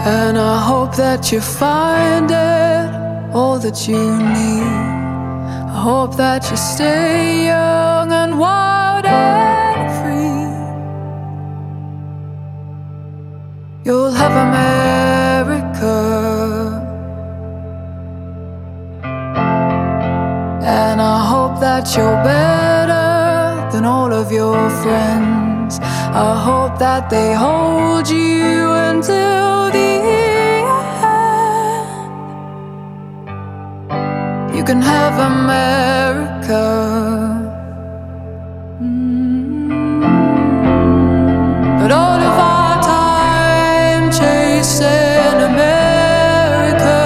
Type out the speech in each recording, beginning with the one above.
And I hope that you find it all that you need. I hope that you stay young and wild and free. You'll have America, and I hope that you're better than all of your friends. I hope that they hold you until the end. You can have America. But all of our time chasing America,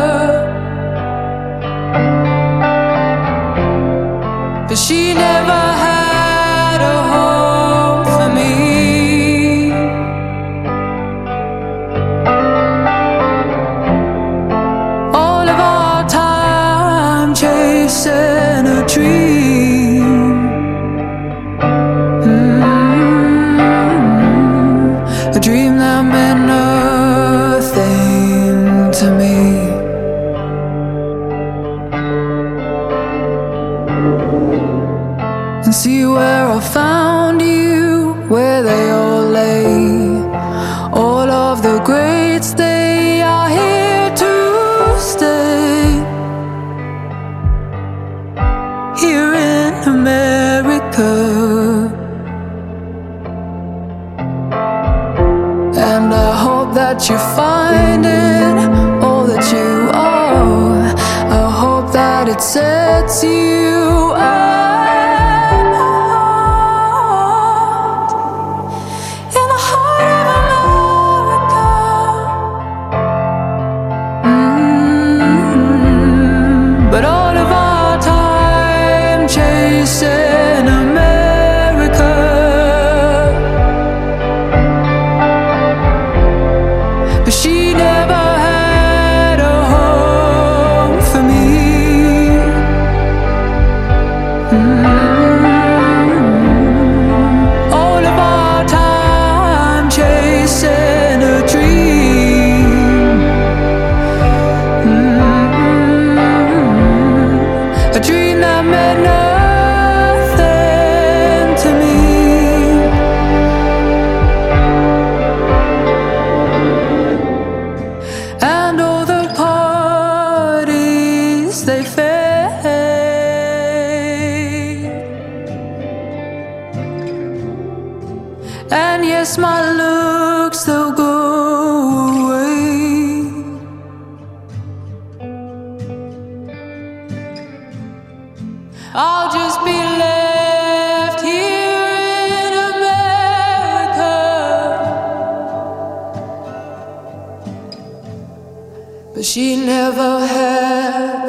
but she never had a home for me. All of our time chasing a dream, a dream that meant nothing to me. And see where I found you, where they all lay. All of the greats, they are here to stay. Here in America. And I hope that you find it all that you are. I hope that it sets you apart in the heart of America. But all of our time chasing America, but she never had a home for me. All of our time chasing a dream, a dream that meant nothing to me. And all the parties, they fade. And yes, my looks, they'll go away. I'll just be left here in America, but she never had